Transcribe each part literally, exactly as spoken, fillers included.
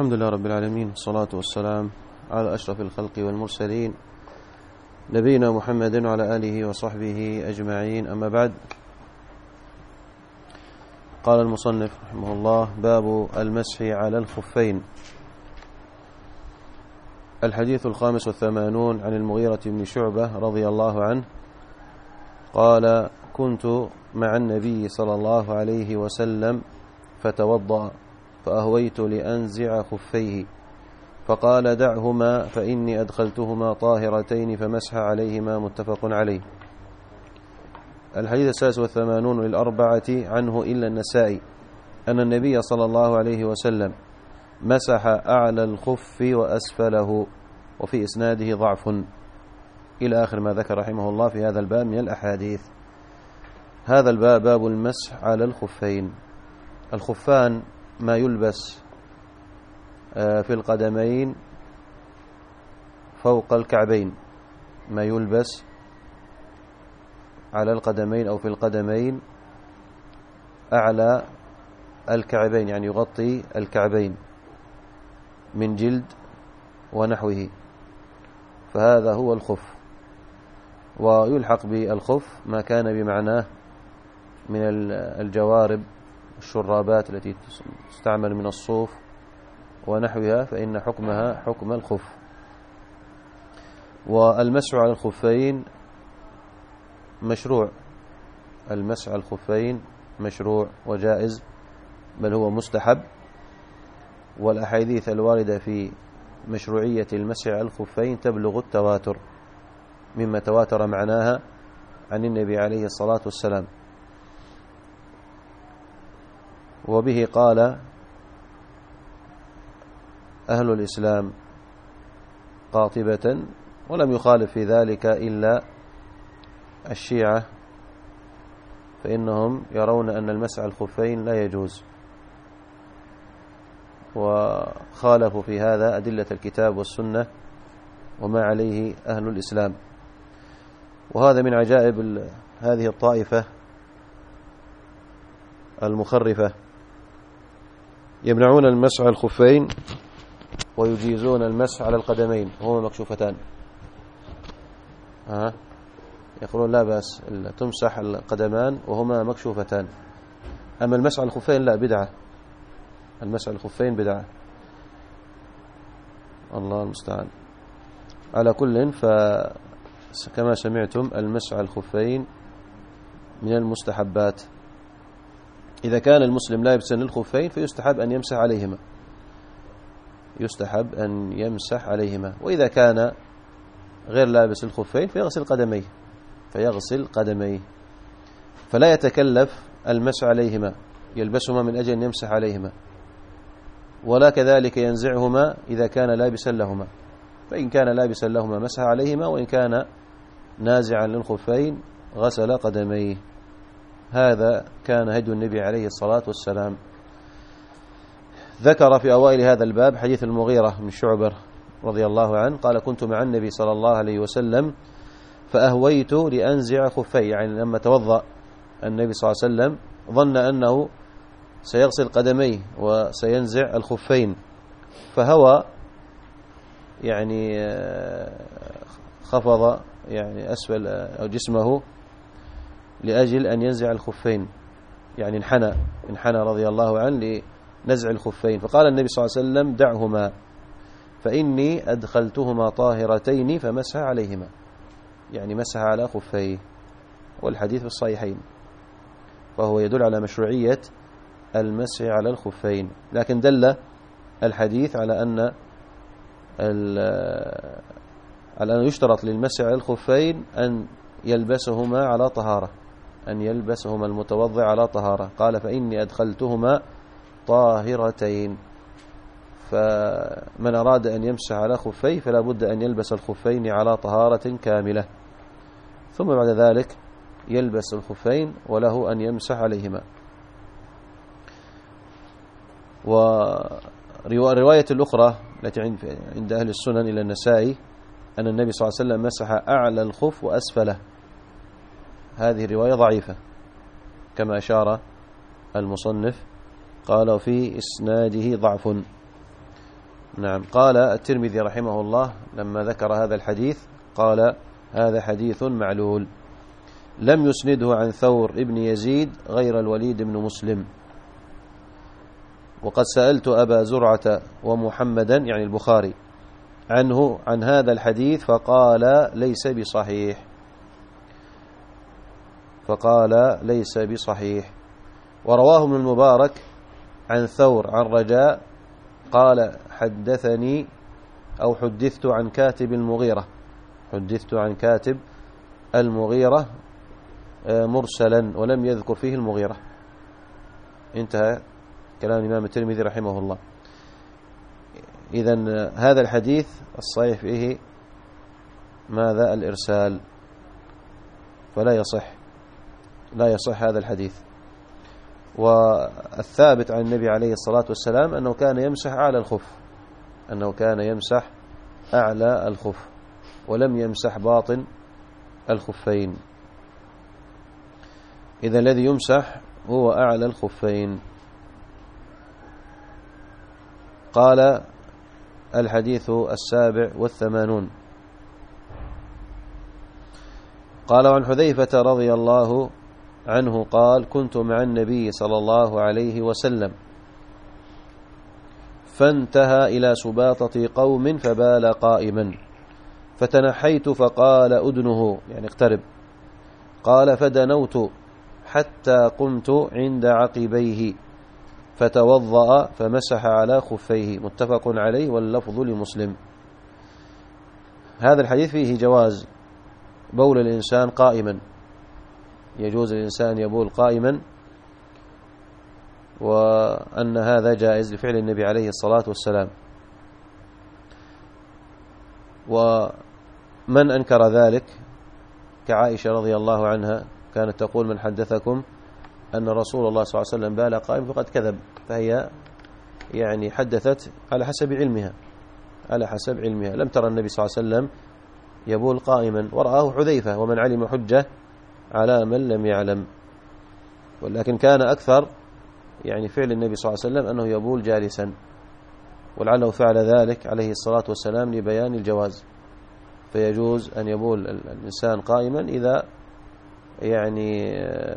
الحمد لله رب العالمين، والصلاة والسلام على أشرف الخلق والمرسلين نبينا محمد وعلى آله وصحبه أجمعين. أما بعد، قال المصنف رحمه الله: باب المسح على الخفين. الحديث الخامس والثمانون عن المغيرة بن شعبة رضي الله عنه قال: كنت مع النبي صلى الله عليه وسلم فتوضأ فأهويت لأنزع خفيه فقال: دعهما فإني أدخلتهما طاهرتين فمسح عليهما. متفق عليه. الحديث السادس والثمانون للأربعة عنه إلا النسائي أن النبي صلى الله عليه وسلم مسح أعلى الخف وأسفله، وفي إسناده ضعف، إلى آخر ما ذكر رحمه الله في هذا الباب من الأحاديث. هذا الباب باب المسح على الخفين. الخفان ما يلبس في القدمين فوق الكعبين، ما يلبس على القدمين أو في القدمين أعلى الكعبين، يعني يغطي الكعبين من جلد ونحوه، فهذا هو الخف. ويلحق بالخف ما كان بمعناه من الجوارب الشرابات التي تستعمل من الصوف ونحوها، فإن حكمها حكم الخف. والمسح على الخفين مشروع، المسح على الخفين مشروع وجائز، بل هو مستحب. والأحاديث الواردة في مشروعية المسح على الخفين تبلغ التواتر، مما تواتر معناها عن النبي عليه الصلاة والسلام. وبه قال أهل الإسلام قاطبة، ولم يخالف في ذلك إلا الشيعة، فإنهم يرون أن المسح على الخفين لا يجوز، وخالفوا في هذا أدلة الكتاب والسنة وما عليه أهل الإسلام. وهذا من عجائب هذه الطائفة المخرفة، يمنعون المسح على الخفين ويجيزون المسح على القدمين وهما مكشوفتان. ها يقولون لا بأس تمسح القدمان وهما مكشوفتان، أما المسح على الخفين لا، بدعة. المسح على الخفين بدعة، الله المستعان. على كل، فكما سمعتم المسح على الخفين من المستحبات. إذا كان المسلم لابسا للخفين فيستحب أن يمسح عليهما، يستحب أن يمسح عليهما. وإذا كان غير لابس الخفين فيغسل قدميه فيغسل قدميه فلا يتكلف المسح عليهما، يلبسهما من أجل أن يمسح عليهما، ولا كذلك ينزعهما إذا كان لابسا لهما. فإن كان لابسا لهما مسح عليهما، وإن كان نازعا للخفين غسل قدميه. هذا كان هدي النبي عليه الصلاة والسلام. ذكر في أوائل هذا الباب حديث المغيرة بن شعبة رضي الله عنه قال: كنت مع النبي صلى الله عليه وسلم فأهويت لأنزع خفي، يعني لما توضأ النبي صلى الله عليه وسلم ظن أنه سيغسل قدميه وسينزع الخفين، فهوى يعني خفض يعني أسفل أو جسمه لأجل أن ينزع الخفين، يعني انحنى انحنى رضي الله عنه لنزع الخفين. فقال النبي صلى الله عليه وسلم: دعهما فإني أدخلتهما طاهرتين فمسح عليهما، يعني مسح على خفيه. والحديث في الصحيحين، فهو يدل على مشروعية المسح على الخفين. لكن دل الحديث على أن على أن يشترط للمسح على الخفين أن يلبسهما على طهارة، أن يلبسهما المتوضع على طهارة. قال: فإني أدخلتهما طاهرتين، فمن أراد أن يمسح على خفيه فلا بد أن يلبس الخفين على طهارة كاملة، ثم بعد ذلك يلبس الخفين وله أن يمسح عليهما. والرواية الأخرى التي عند أهل السنن إلى النسائي أن النبي صلى الله عليه وسلم مسح أعلى الخف وأسفله، هذه الرواية ضعيفة كما أشار المصنف، قال: في إسناده ضعف. نعم. قال الترمذي رحمه الله لما ذكر هذا الحديث قال هذا حديث معلول لم يسنده عن ثور ابن يزيد غير الوليد بن مسلم. وقد سألت أبا زرعة ومحمدا يعني البخاري عنه عن هذا الحديث فقال ليس بصحيح فقال ليس بصحيح. ورواه ابن المبارك عن ثور عن رجاء قال حدثني أو حدثت عن كاتب المغيرة حدثت عن كاتب المغيرة مرسلا ولم يذكر فيه المغيرة. انتهى كلام الإمام الترمذي رحمه الله. إذن هذا الحديث الصحيح فيه ماذا؟ الإرسال، فلا يصح لا يصح هذا الحديث. والثابت عن النبي عليه الصلاة والسلام أنه كان يمسح أعلى الخف أنه كان يمسح أعلى الخف ولم يمسح باطن الخفين. إذا الذي يمسح هو أعلى الخفين. قال الحديث السابع والثمانون قال عن حذيفة رضي الله عنه قال كنت مع النبي صلى الله عليه وسلم فانتهى إلى سباطة قوم فبال قائما فتنحيت فقال أدنه يعني اقترب. قال فدنوت حتى قمت عند عقبيه فتوضأ فمسح على خفيه. متفق عليه واللفظ لمسلم. هذا الحديث فيه جواز بول الإنسان قائما، يجوز الإنسان يبول قائما، وأن هذا جائز لفعل النبي عليه الصلاة والسلام. ومن أنكر ذلك كعائشة رضي الله عنها كانت تقول من حدثكم أن رسول الله صلى الله عليه وسلم بال قائم فقد كذب، فهي يعني حدثت على حسب علمها على حسب علمها لم ترى النبي صلى الله عليه وسلم يبول قائما، ورآه حذيفة ومن علم حجة على من لم يعلم. ولكن كان أكثر يعني فعل النبي صلى الله عليه وسلم أنه يبول جالسا، ولعله فعل ذلك عليه الصلاة والسلام لبيان الجواز، فيجوز أن يبول الإنسان قائما إذا يعني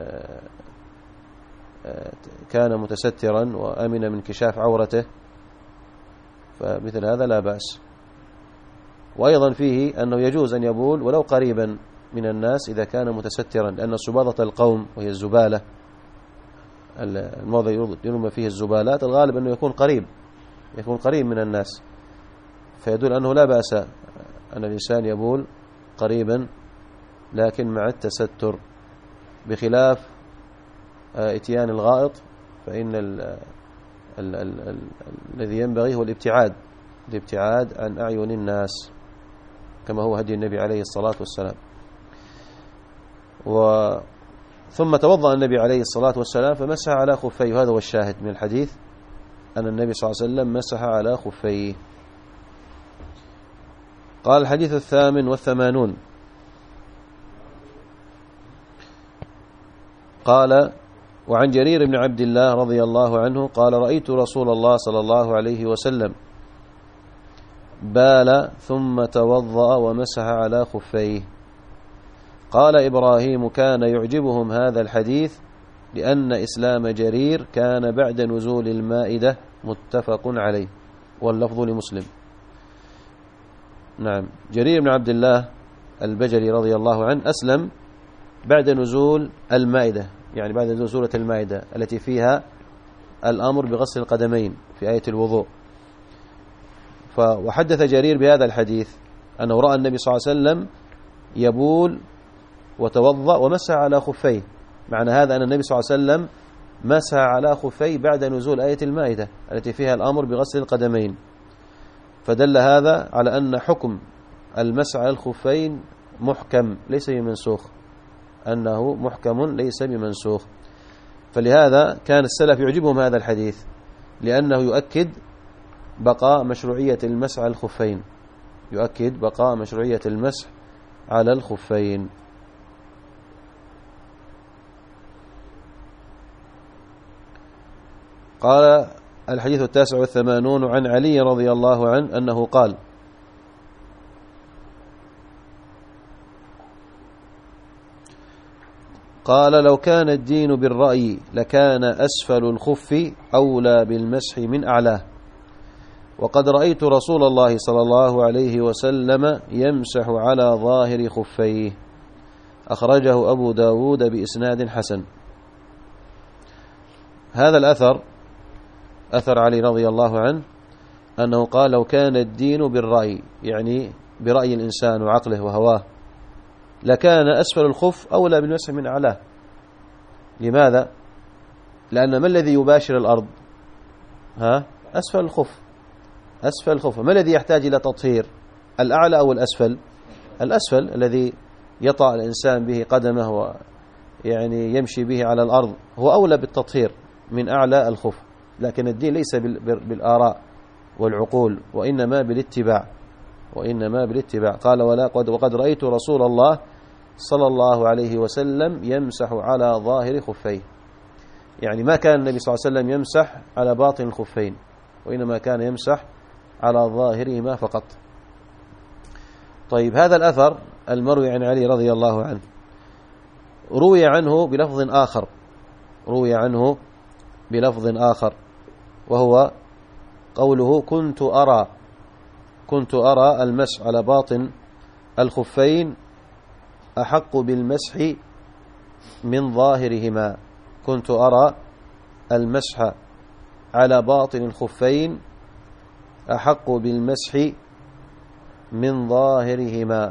كان متسترا وأمن من انكشاف عورته، فمثل هذا لا بأس. وأيضا فيه أنه يجوز أن يبول ولو قريبا من الناس إذا كان متسترا، لأن سباطة القوم وهي الزبالة الموضع يرمى فيه الزبالات الغالب أنه يكون قريب يكون قريب من الناس، فيدل أنه لا بأس أن الإنسان يبول قريبا لكن مع التستر، بخلاف اتيان الغائط فإن ال ال ال ال الذي ينبغي هو الابتعاد الابتعاد عن أعين الناس كما هو هدي النبي عليه الصلاة والسلام. و ثم توضأ النبي عليه الصلاة والسلام فمسح على خفيه. هذا هو الشاهد من الحديث أن النبي صلى الله عليه وسلم مسح على خفيه. قال الحديث الثامن والثمانون قال وعن جرير بن عبد الله رضي الله عنه قال رأيت رسول الله صلى الله عليه وسلم بال ثم توضأ ومسح على خفيه. قال إبراهيم كان يعجبهم هذا الحديث لأن إسلام جرير كان بعد نزول المائدة. متفق عليه واللفظ لمسلم. نعم، جرير بن عبد الله البجلي رضي الله عنه أسلم بعد نزول المائدة، يعني بعد نزول سورة المائدة التي فيها الأمر بغسل القدمين في آية الوضوء. وحدث جرير بهذا الحديث أنه رأى النبي صلى الله عليه وسلم يبول وتوضأ ومسح على خفيه. معنى هذا أن النبي صلى الله عليه وسلم مسح على خفيه بعد نزول آية المائدة التي فيها الأمر بغسل القدمين، فدل هذا على أن حكم المسح على الخفين محكم ليس بمنسوخ، أنه محكم ليس بمنسوخ. فلهذا كان السلف يعجبهم هذا الحديث لأنه يؤكد بقاء مشروعية المسح على الخفين يؤكد بقاء مشروعية المسح على الخفين. قال الحديث التاسع والثمانون عن علي رضي الله عنه أنه قال: قال: لو كان الدين بالرأي لكان أسفل الخف أولى بالمسح من أعلاه، وقد رأيت رسول الله صلى الله عليه وسلم يمسح على ظاهر خفيه. أخرجه أبو داود بإسناد حسن. هذا الأثر أثر علي رضي الله عنه أنه قال: لو كان الدين بالرأي، يعني برأي الإنسان وعقله وهواه، لكان أسفل الخف أولى بالمسح من أعلاه. لماذا؟ لأن ما الذي يباشر الأرض؟ ها؟ أسفل الخف. أسفل الخف. ما الذي يحتاج إلى تطهير؟ الأعلى أو الأسفل؟ الأسفل الذي يطأ الإنسان به قدمه ويعني يمشي به على الأرض هو أولى بالتطهير من أعلى الخف. لكن الدين ليس بالآراء والعقول، وإنما بالاتباع وإنما بالاتباع. قال: ولا قد وقد رأيت رسول الله صلى الله عليه وسلم يمسح على ظاهر خفيه. يعني ما كان النبي صلى الله عليه وسلم يمسح على باطن الخفين، وإنما كان يمسح على ظاهرهما فقط. طيب، هذا الأثر المروي عن علي رضي الله عنه روي عنه بلفظ آخر روي عنه بلفظ آخر وهو قوله: كنت أرى كنت أرى المسح على باطن الخفين أحق بالمسح من ظاهرهما. كنت أرى المسح على باطن الخفين أحق بالمسح من ظاهرهما.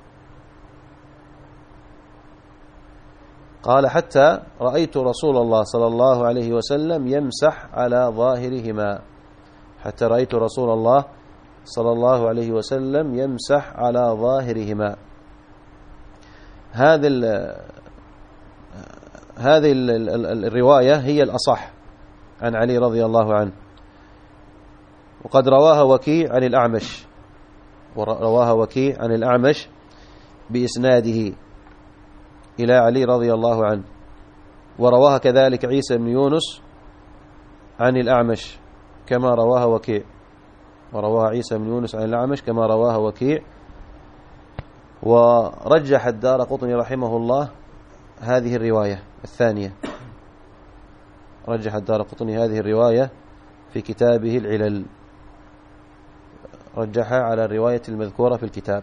قال: حتى رأيت رسول الله صلى الله عليه وسلم يمسح على ظاهرهما حتى رأيت رسول الله صلى الله عليه وسلم يمسح على ظاهرهما. هذه هذه الرواية هي الأصح عن علي رضي الله عنه، وقد رواها وكيع عن الأعمش ورواها وكيع عن الأعمش بإسناده إلى علي رضي الله عنه، ورواها كذلك عيسى بن يونس عن الأعمش كما رواها وكيع ورواها عيسى بن يونس عن الأعمش كما رواها وكيع. ورجح الدارقطني رحمه الله هذه الرواية الثانية رجح الدارقطني هذه الرواية في كتابه العلل، رجحها على الرواية المذكورة في الكتاب،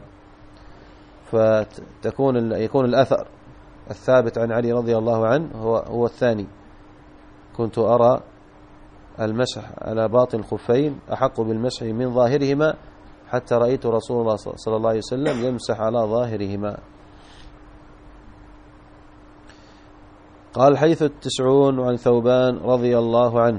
فتكون يكون الأثر الثابت عن علي رضي الله عنه هو هو الثاني: كنت أرى المسح على باطن الخفين أحق بالمسح من ظاهرهما حتى رأيت رسول الله صلى الله عليه وسلم يمسح على ظاهرهما. قال: الحديث التسعون عن ثوبان رضي الله عنه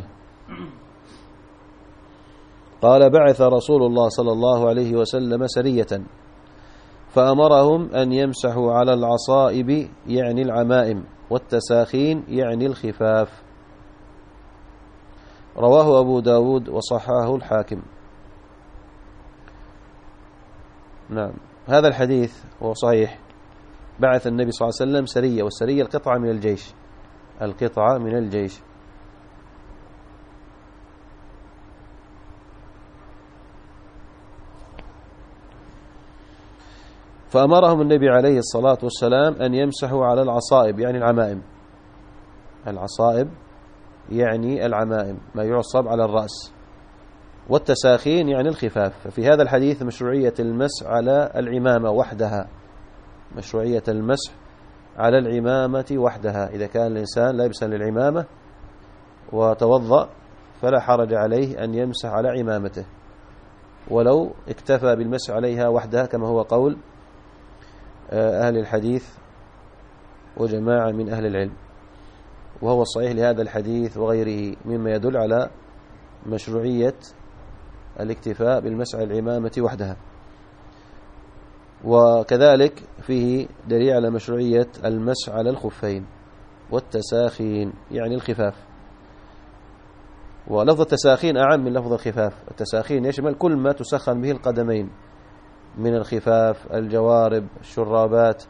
قال: بعث رسول الله صلى الله عليه وسلم سرية فأمرهم أن يمسحوا على العصائب يعني العمائم، والتساخين يعني الخفاف. رواه أبو داود وصححه الحاكم. نعم، هذا الحديث هو صحيح. بعث النبي صلى الله عليه وسلم سرية، والسرية القطعة من الجيش القطعة من الجيش فأمرهم النبي عليه الصلاة والسلام أن يمسحوا على العصائب يعني العمائم. العصائب يعني العمائم، ما يعصب على الرأس، والتساخين يعني الخفاف. ففي هذا الحديث مشروعية المسح على العمامة وحدها مشروعية المسح على العمامة وحدها. إذا كان الإنسان لابسا للعمامة وتوضأ فلا حرج عليه أن يمسح على عمامته، ولو اكتفى بالمسح عليها وحدها كما هو قول أهل الحديث وجماعة من أهل العلم، وهو الصحيح لهذا الحديث وغيره مما يدل على مشروعية الاكتفاء بالمسح على العمامة وحدها. وكذلك فيه دليل على مشروعية المسح على الخفين والتساخين يعني الخفاف. ولفظ التساخين أعم من لفظ الخفاف. التساخين يشمل كل ما تسخن به القدمين من الخفاف، الجوارب، الشرابات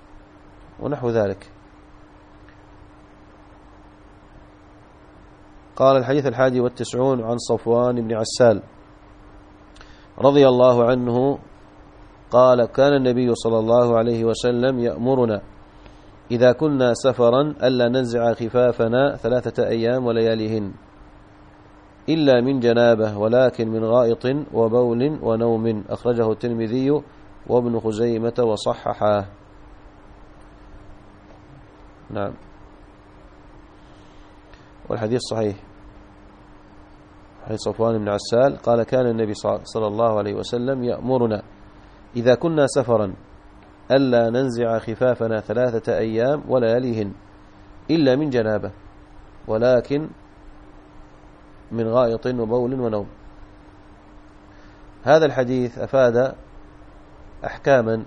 ونحو ذلك. قال الحديث الحادي والتسعون عن صفوان بن عسال رضي الله عنه قال كان النبي صلى الله عليه وسلم يأمرنا إذا كنا سفرا ألا ننزع خفافنا ثلاثة أيام ولياليهن إلا من جنابه ولكن من غائط وبول ونوم. أخرجه الترمذي وابن خزيمة وصححاه. نعم، والحديث صحيح. حديث صفوان بن عسال قال كان النبي صلى الله عليه وسلم يأمرنا إذا كنا سفرا ألا ننزع خفافنا ثلاثة أيام ولياليهن إلا من جنابه ولكن من غائط وبول ونوم. هذا الحديث أفاد أحكاما،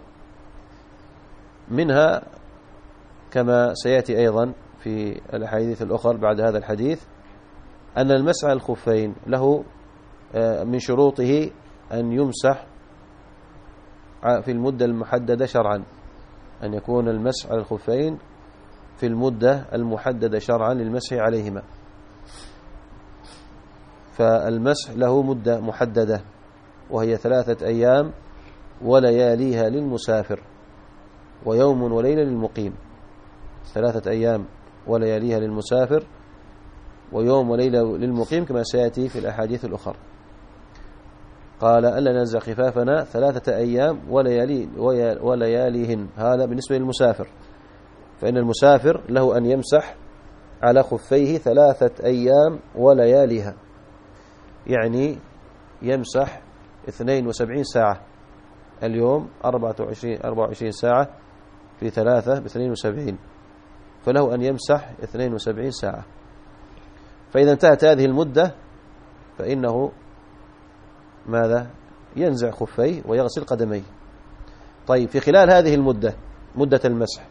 منها كما سيأتي أيضا في الأحاديث الأخرى بعد هذا الحديث أن المسح على الخفين له من شروطه أن يمسح في المدة المحددة شرعا، أن يكون المسح على الخفين في المدة المحددة شرعا للمسح عليهما. فالمسح له مدة محددة وهي ثلاثة أيام ولياليها للمسافر ويوم وليلة للمقيم. ثلاثة أيام ولياليها للمسافر ويوم وليلة للمقيم كما سيأتي في الأحاديث الأخرى. قال ألا ننزع خفافنا ثلاثة أيام وليالي ولياليهن، هذا بالنسبة للمسافر، فإن المسافر له أن يمسح على خفيه ثلاثة أيام ولياليها، يعني يمسح اثنين وسبعين ساعة، اليوم أربعة وعشرين ساعة في ثلاثة باثنين وسبعين، فله أن يمسح اثنين وسبعين ساعة. فإذا انتهت هذه المدة فإنه ماذا؟ ينزع خفيه ويغسل قدميه. طيب، في خلال هذه المدة، مدة المسح،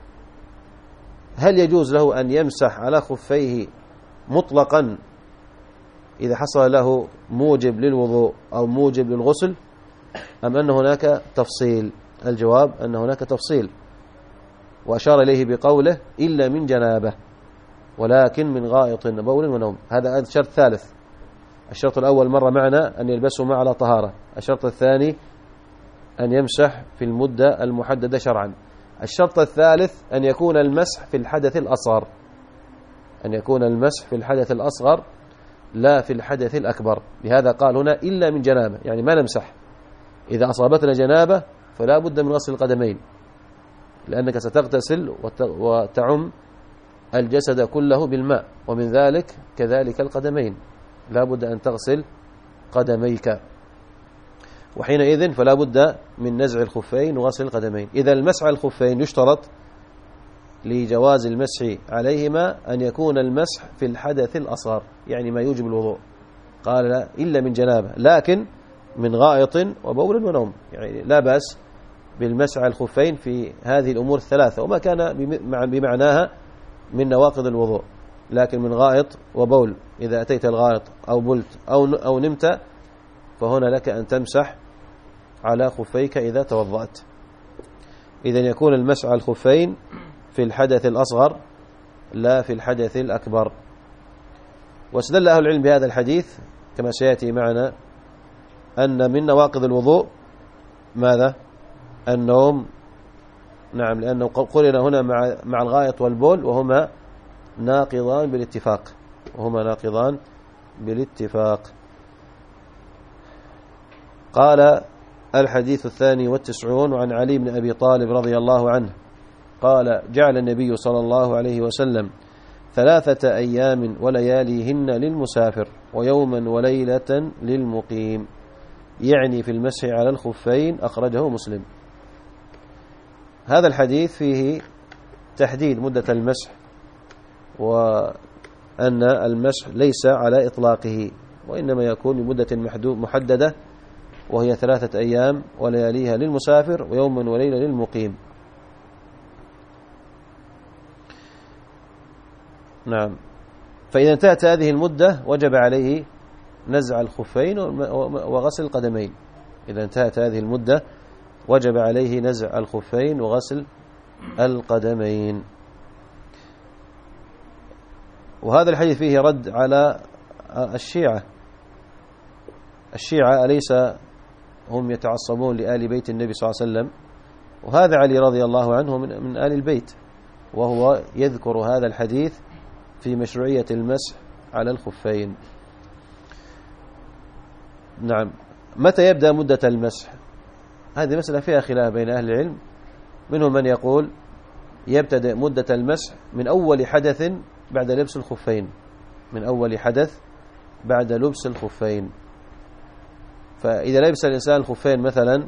هل يجوز له أن يمسح على خفيه مطلقا إذا حصل له موجب للوضوء أو موجب للغسل، أم أن هناك تفصيل؟ الجواب أن هناك تفصيل، وأشار إليه بقوله إلا من جنابه ولكن من غائط وبول ونوم. هذا شرط ثالث. الشرط الأول مر معنا أن يلبسهما على طهارة، الشرط الثاني أن يمسح في المدة المحددة شرعا، الشرط الثالث أن يكون المسح في الحدث الأصغر، أن يكون المسح في الحدث الأصغر لا في الحدث الأكبر. لهذا قال هنا إلا من جنابه، يعني ما نمسح. إذا أصابتنا جنابة فلا بد من غسل القدمين، لأنك ستغتسل وتعم الجسد كله بالماء، ومن ذلك كذلك القدمين، لا بد أن تغسل قدميك، وحينئذ فلا بد من نزع الخفين وغسل القدمين. إذا المسح على الخفين يشترط لجواز المسح عليهما أن يكون المسح في الحدث الأصغر، يعني ما يوجب الوضوء. قال لا إلا من جنابه لكن من غائط وبول ونوم، يعني لا بأس بالمسح على الخفين في هذه الأمور الثلاثة وما كان بمعناها من نواقض الوضوء، لكن من غائط وبول، إذا أتيت الغائط أو بلت أو أو نمت فهنا لك أن تمسح على خفيك إذا توضأت. إذن يكون المسح على الخفين في الحدث الأصغر لا في الحدث الأكبر. واستدل أهل العلم بهذا الحديث كما سيأتي معنا أن من نواقض الوضوء ماذا؟ النوم. نعم، لأنه قرن هنا مع مع الغائط والبول وهما ناقضان بالاتفاق، وهما ناقضان بالاتفاق. قال الحديث الثاني والتسعون عن علي بن أبي طالب رضي الله عنه قال جعل النبي صلى الله عليه وسلم ثلاثة أيام ولياليهن للمسافر ويوما وليلة للمقيم، يعني في المسح على الخفين. أخرجه مسلم. هذا الحديث فيه تحديد مدة المسح، وأن المسح ليس على إطلاقه وإنما يكون بمدة محددة وهي ثلاثة أيام ولياليها للمسافر ويوما وليلة للمقيم. نعم، فإذا انتهت هذه المدة وجب عليه نزع الخفين وغسل القدمين. إذا انتهت هذه المدة وجب عليه نزع الخفين وغسل القدمين. وهذا الحديث فيه رد على الشيعة. الشيعة أليس هم يتعصبون لآل بيت النبي صلى الله عليه وسلم؟ وهذا علي رضي الله عنه من, من آل البيت، وهو يذكر هذا الحديث في مشروعية المسح على الخفين. نعم. متى يبدأ مدة المسح؟ هذه مسألة فيها خلاف بين أهل العلم، منهم من يقول يبتدأ مدة المسح من أول حدث بعد لبس الخفين، من أول حدث بعد لبس الخفين. فإذا لبس الإنسان الخفين مثلا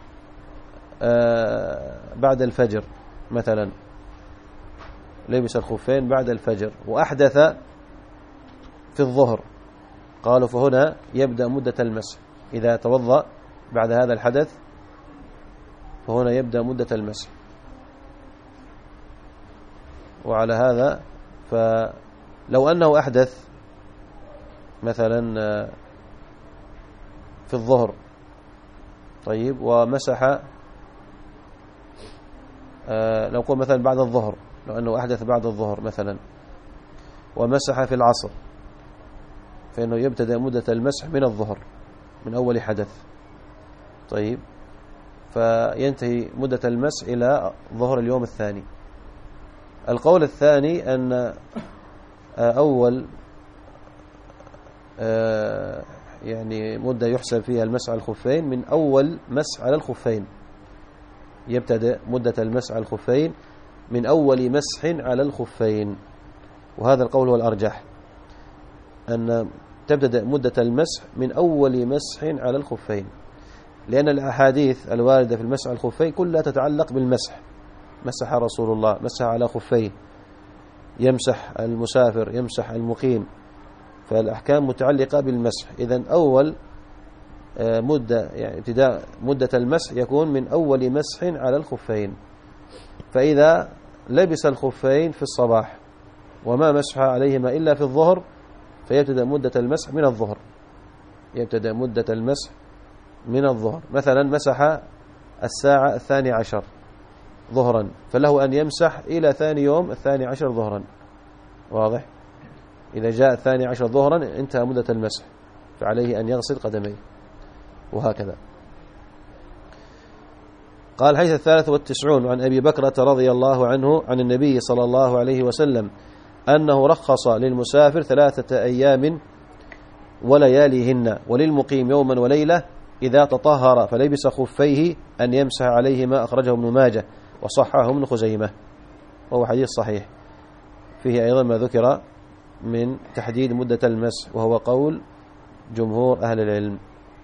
بعد الفجر، مثلا لبس الخفين بعد الفجر وأحدث في الظهر، قالوا فهنا يبدأ مدة المسح. إذا توضأ بعد هذا الحدث فهنا يبدأ مدة المسح. وعلى هذا فلو أنه أحدث مثلا في الظهر، طيب، ومسح، لو قلت مثلا بعد الظهر، لو أنه أحدث بعد الظهر مثلا ومسح في العصر، فإنه يبتدأ مدة المسح من الظهر، من أول حدث. طيب، فينتهي مدة المسح إلى ظهر اليوم الثاني. القول الثاني أن أول يعني مدة يحسب فيها المسح على الخفين من أول مسح على الخفين، يبتدأ مدة المسح على الخفين من أول مسح على الخفين. وهذا القول هو الأرجح، أن تبتدأ مدة المسح من أول مسح على الخفين، لأن الأحاديث الواردة في المسح على الخفين كلها تتعلق بالمسح. مسح رسول الله، مسح على خفيه، يمسح المسافر، يمسح المقيم، فالأحكام متعلقة بالمسح. إذن أول مدة يعني ابتداء مدة المسح يكون من أول مسح على الخفين. فإذا لبس الخفين في الصباح وما مسح عليهما إلا في الظهر، فيبتدأ مدة المسح من الظهر، يبتدأ مدة المسح من الظهر. مثلا مسح الساعة الثاني عشر ظهرا، فله أن يمسح إلى ثاني يوم الثاني عشر ظهرا. واضح؟ إذا جاء الثاني عشر ظهرا انتهى مدة المسح، فعليه أن يغسل قدميه، وهكذا. قال الحديث الثالث والتسعون عن أبي بكرة رضي الله عنه عن النبي صلى الله عليه وسلم أنه رخص للمسافر ثلاثة أيام ولياليهن، وللمقيم يوما وليلة إذا تطهر فلبس خفيه أن يمسح عليهما. أخرجه ابن ماجه وصححه ابن خزيمة، وهو حديث صحيح. فيه أيضا ما ذكر من تحديد مدة المسح، وهو قول جمهور أهل العلم.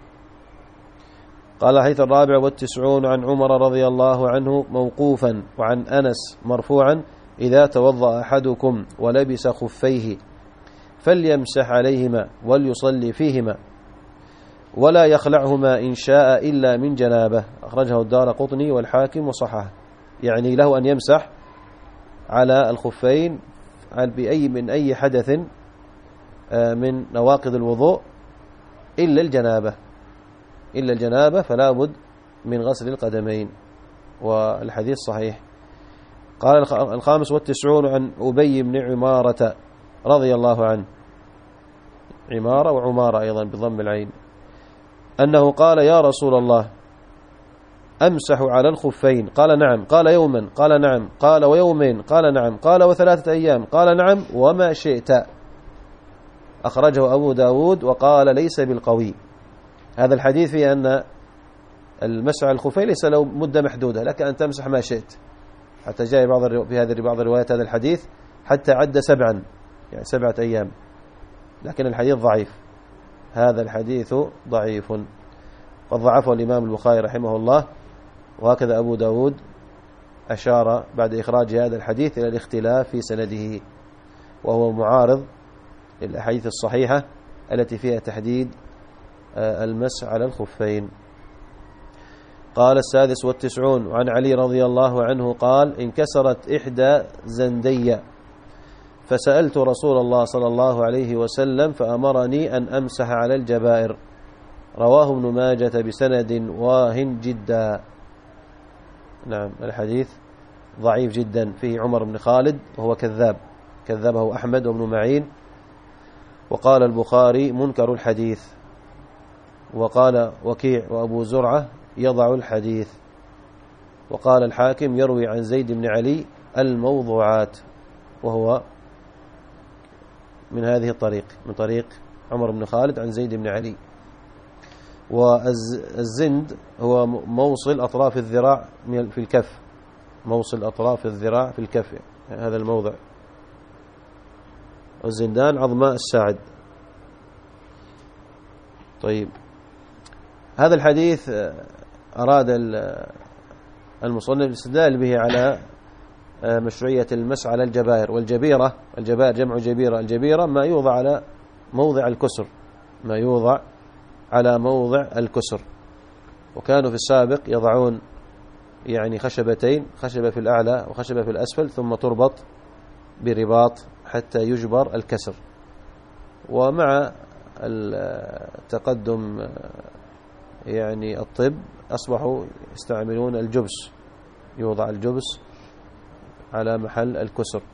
قال الحديث الرابع والتسعون عن عمر رضي الله عنه موقوفا، وعن أنس مرفوعا: إذا توضأ أحدكم ولبس خفيه فليمسح عليهما وليصلي فيهما ولا يخلعهما إن شاء إلا من جنابه. أخرجه الدارقطني والحاكم وصححه. يعني له أن يمسح على الخفين بأي من أي حدث من نواقض الوضوء إلا الجنابة، إلا الجنابة فلا بد من غسل القدمين، والحديث صحيح. قال الخامس والتسعون عن أبي بن عمارة رضي الله عنه، عمارة وعمارة أيضا بضم العين، أنه قال: يا رسول الله أمسح على الخفين؟ قال: نعم. قال: يوما؟ قال: نعم. قال: ويومين؟ قال: نعم. قال: وثلاثة أيام؟ قال: نعم. وما شئت. أخرجه أبو داود وقال: ليس بالقوي. هذا الحديث فيه أن المسح على الخفين ليس له مدة محدودة، لك أن تمسح ما شئت، حتى جاء بعض في هذه بعض الروايات هذا الحديث حتى عد سبعا، يعني سبعة أيام، لكن الحديث ضعيف. هذا الحديث ضعيف، قد ضعفه الإمام البخاري رحمه الله، وهكذا أبو داود أشار بعد إخراج هذا الحديث إلى الاختلاف في سنده، وهو معارض للأحاديث الصحيحة التي فيها تحديد المسح على الخفين. قال السادس والتسعون عن علي رضي الله عنه قال: انكسرت إحدى زندي فسألت رسول الله صلى الله عليه وسلم فأمرني أن أمسح على الجبائر. رواه ابن ماجة بسند واهن جدا. نعم، الحديث ضعيف جدا، فيه عمر بن خالد وهو كذاب، كذبه أحمد وابن معين، وقال البخاري منكر الحديث، وقال وكيع وأبو زرعة يضع الحديث، وقال الحاكم يروي عن زيد بن علي الموضوعات، وهو من هذه الطريق، من طريق عمر بن خالد عن زيد بن علي. والزند هو موصل أطراف الذراع في الكف، موصل أطراف الذراع في الكف، هذا الموضع. والزندان عظماء الساعد. طيب، هذا الحديث أراد المصنف الاستدلال به على مشروعية المسح على الجبائر. والجبيرة، الجبائر جمع جبيرة، الجبيرة ما يوضع على موضع الكسر، ما يوضع على موضع الكسر. وكانوا في السابق يضعون يعني خشبتين، خشبة في الأعلى وخشبة في الأسفل، ثم تربط برباط حتى يجبر الكسر. ومع التقدم يعني الطب أصبحوا يستعملون الجبس، يوضع الجبس على محل الكسر.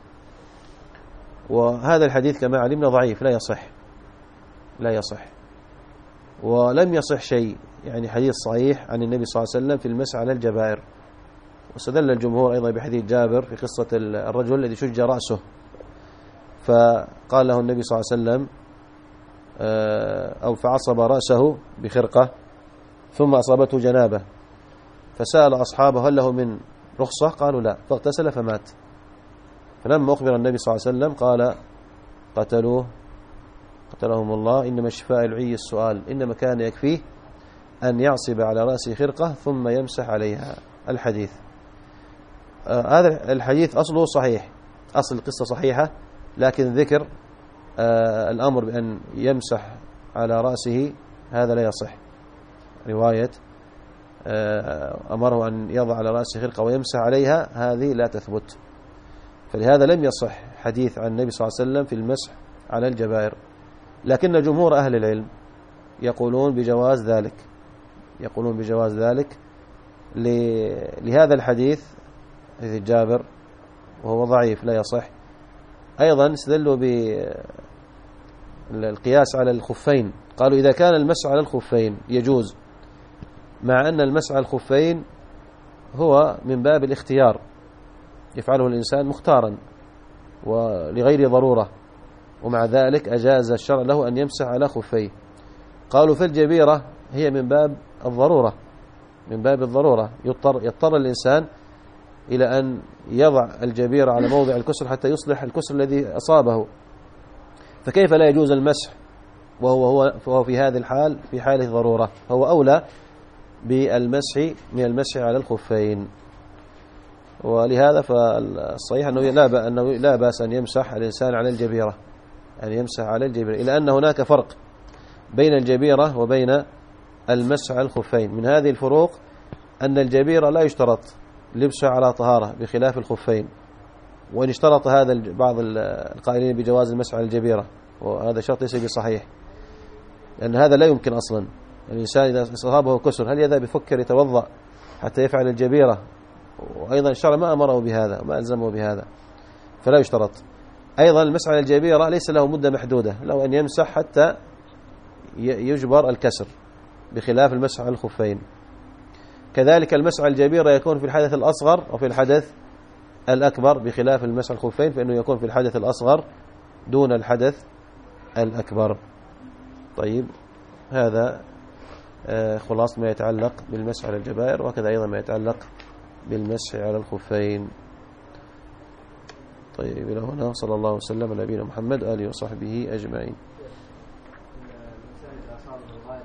وهذا الحديث كما علمنا ضعيف، لا يصح، لا يصح. ولم يصح شيء يعني حديث صحيح عن النبي صلى الله عليه وسلم في المسح على الجبائر. واستدل الجمهور أيضا بحديث جابر في قصة الرجل الذي شج رأسه، فقال له النبي صلى الله عليه وسلم أو فعصب رأسه بخرقة ثم أصابته جنابة، فسأل أصحابه هل له من رخصة؟ قالوا لا، فاغتسل فمات. فلما أخبر النبي صلى الله عليه وسلم قال قتلوه قتلهم الله، إنما الشفاء العي السؤال، إنما كان يكفيه أن يعصب على رأسه خرقة ثم يمسح عليها. الحديث آه هذا الحديث أصله صحيح، أصل القصة صحيحة، لكن ذكر آه الأمر بأن يمسح على رأسه هذا لا يصح. رواية آه أمره أن يضع على رأسه خرقة ويمسح عليها هذه لا تثبت، فلهذا لم يصح حديث عن النبي صلى الله عليه وسلم في المسح على الجبائر. لكن جمهور أهل العلم يقولون بجواز ذلك، يقولون بجواز ذلك لهذا الحديث حديث جابر وهو ضعيف لا يصح. أيضا استدلوا بالقياس على الخفين، قالوا إذا كان المسح على الخفين يجوز، مع أن المسح على الخفين هو من باب الاختيار، يفعله الإنسان مختارا ولغير ضرورة، ومع ذلك أجاز الشرع له أن يمسح على خفيه. قالوا في الجبيرة هي من باب الضرورة، من باب الضرورة، يضطر, يضطر الإنسان إلى أن يضع الجبيرة على موضع الكسر حتى يصلح الكسر الذي أصابه، فكيف لا يجوز المسح وهو هو فهو في هذه الحال في حال الضرورة، فهو أولى بالمسح من المسح على الخفين. ولهذا فالصحيح أنه لا أنه لا بأس أن يمسح الإنسان على الجبيرة، أن يمسح على الجبيرة، إلا أن هناك فرق بين الجبيرة وبين المسح على الخفين. من هذه الفروق أن الجبيرة لا يشترط لبسها على طهارة بخلاف الخفين، وإن اشترط هذا بعض القائلين بجواز المسح على الجبيرة، وهذا شرط ليس بصحيح، لأن هذا لا يمكن أصلا. الإنسان إذا أصابه كسر هل يذهب يفكر يتوضأ حتى يفعل الجبيرة؟ وأيضا الشرع ما أمره بهذا وما ألزمه بهذا، فلا يشترط. أيضا المسح على الجبيرة ليس له مدة محدودة، له أن يمسح حتى يجبر الكسر بخلاف المسح على الخفين. كذلك المسح على الجبيرة يكون في الحدث الأصغر وفي الحدث الأكبر، بخلاف المسح على الخفين فإنه يكون في الحدث الأصغر دون الحدث الأكبر. طيب، هذا خلاص ما يتعلق بالمسح على الجبائر، وكذا أيضا ما يتعلق بالمسح على الخفين. طيب، إلى هنا صلى الله وسلم على نبينا محمد آله وصحبه أجمعين.